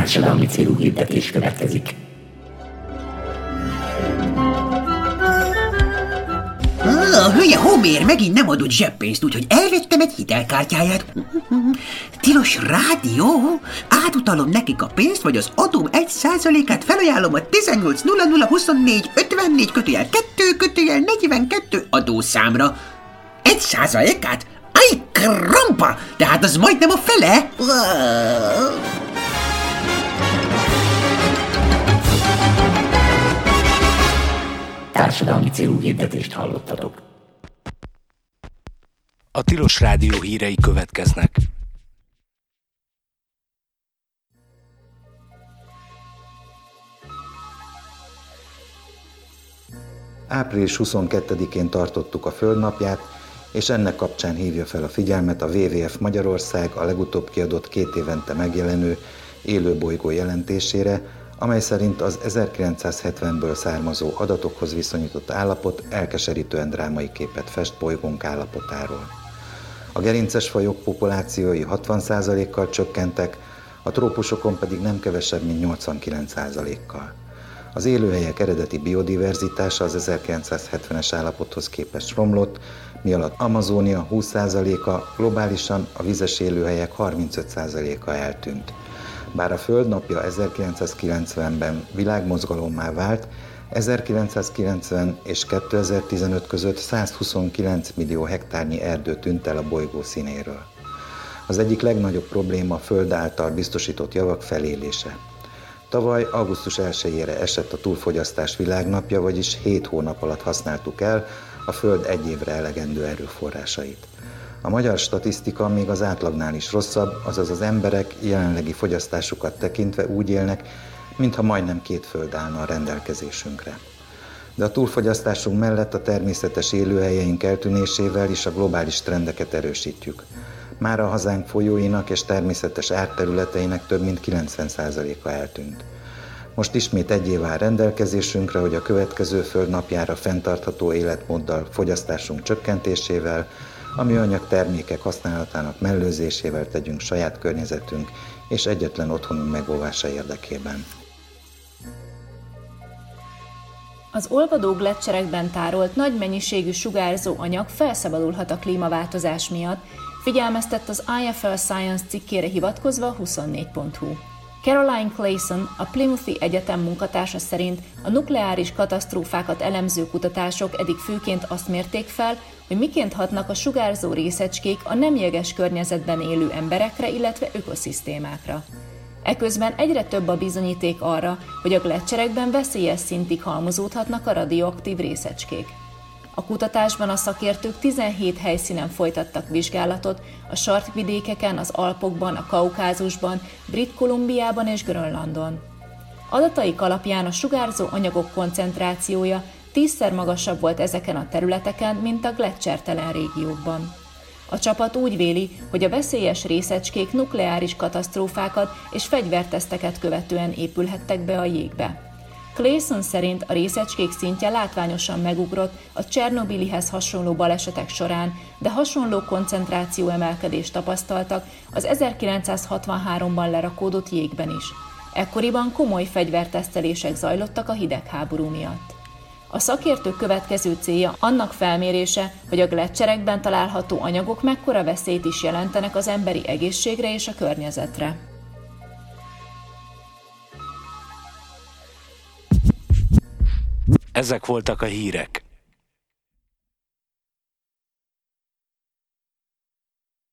Társadalmi célú hirdetés következik. A hülye Homér megint nem adott zseppénzt, úgyhogy elvettem egy hitelkártyáját. Tilos rádió? Átutalom nekik a pénzt, vagy az adóm 1%-át felajánlom a 18.0024.54/2/42 adószámra. 1%-át? Aj, krampa! Tehát az majdnem a fele? Társadalmi célú hirdetést hallottatok. A Tilos Rádió hírei következnek. Április 22-én tartottuk a Földnapját, és ennek kapcsán hívja fel a figyelmet a WWF Magyarország a legutóbb kiadott 2 évente megjelenő élőbolygó jelentésére, amely szerint az 1970-ből származó adatokhoz viszonyított állapot elkeserítően drámai képet fest bolygónk állapotáról. A gerinces fajok populációi 60%-kal csökkentek, a trópusokon pedig nem kevesebb, mint 89%-kal. Az élőhelyek eredeti biodiverzitása az 1970-es állapothoz képest romlott, mi alatt Amazónia 20%-a, globálisan a vizes élőhelyek 35%-a eltűnt. Bár a Föld napja 1990-ben világmozgalommá vált, 1990 és 2015 között 129 millió hektárnyi erdő tűnt el a bolygó színéről. Az egyik legnagyobb probléma a Föld által biztosított javak felélése. Tavaly augusztus 1-ére esett a túlfogyasztás világnapja, vagyis 7 hónap alatt használtuk el a Föld egy évre elegendő erőforrásait. A magyar statisztika még az átlagnál is rosszabb, azaz az emberek jelenlegi fogyasztásukat tekintve úgy élnek, mintha majdnem 2 föld állna a rendelkezésünkre. De a túlfogyasztásunk mellett a természetes élőhelyeink eltűnésével is a globális trendeket erősítjük. Már a hazánk folyóinak és természetes árterületeinek több mint 90%-a eltűnt. Most ismét egy év áll rendelkezésünkre, hogy a következő Földnapjára fenntartható életmóddal, fogyasztásunk csökkentésével, a műanyag termékek használatának mellőzésével tegyünk saját környezetünk és egyetlen otthonunk megóvása érdekében. Az olvadó gleccserekben tárolt nagy mennyiségű sugárzó anyag felszabadulhat a klímaváltozás miatt, figyelmeztett az IFL Science cikkére hivatkozva a 24.hu. Caroline Clayson, a Plymouthi Egyetem munkatársa szerint a nukleáris katasztrófákat elemző kutatások eddig főként azt mérték fel, hogy miként hatnak a sugárzó részecskék a nem jeges környezetben élő emberekre, illetve ökoszisztémákra. Eközben egyre több a bizonyíték arra, hogy a gleccserekben veszélyes szintig halmozódhatnak a radioaktív részecskék. A kutatásban a szakértők 17 helyszínen folytattak vizsgálatot, a sarkvidékeken, az Alpokban, a Kaukázusban, Brit Kolumbiában és Grönlandon. Adataik alapján a sugárzó anyagok koncentrációja 10-szer magasabb volt ezeken a területeken, mint a gleccsertelen régiókban. A csapat úgy véli, hogy a veszélyes részecskék nukleáris katasztrófákat és fegyverteszteket követően épülhettek be a jégbe. Clayson szerint a részecskék szintje látványosan megugrott a Csernobilihez hasonló balesetek során, de hasonló koncentráció emelkedést tapasztaltak az 1963-ban lerakódott jégben is. Ekkoriban komoly fegyvertesztelések zajlottak a hidegháború miatt. A szakértők következő célja annak felmérése, hogy a gleccserekben található anyagok mekkora veszélyt is jelentenek az emberi egészségre és a környezetre. Ezek voltak a hírek.